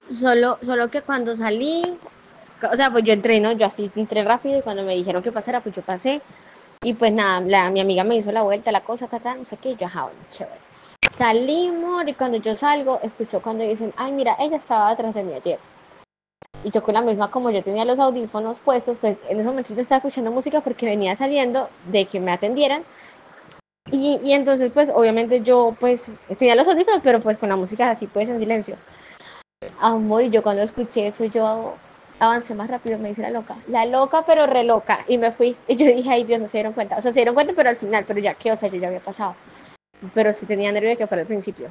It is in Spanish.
Solo que cuando salí, o sea, pues yo entré, ¿no? Yo así entré rápido y cuando me dijeron que pasara, pues yo pasé. Y pues nada, mi amiga me hizo la vuelta, la cosa, no sé qué, y yo, ajá, bueno, chévere. Salimos y cuando yo salgo, escucho cuando dicen, ay, mira, ella estaba detrás de mí ayer. Y yo con la misma, como yo tenía los audífonos puestos, pues en ese momento yo estaba escuchando música porque venía saliendo de que me atendieran. Y entonces, pues obviamente yo, pues tenía los audífonos, pero pues con la música así, pues en silencio. Amor, y yo cuando escuché eso, yo avancé más rápido, me dice la loca, pero re loca, y me fui. Y yo dije, ay Dios, no se dieron cuenta. O sea, se dieron cuenta, pero al final, pero ya que, o sea, yo ya había pasado. Pero sí tenía nervio de que fuera al principio.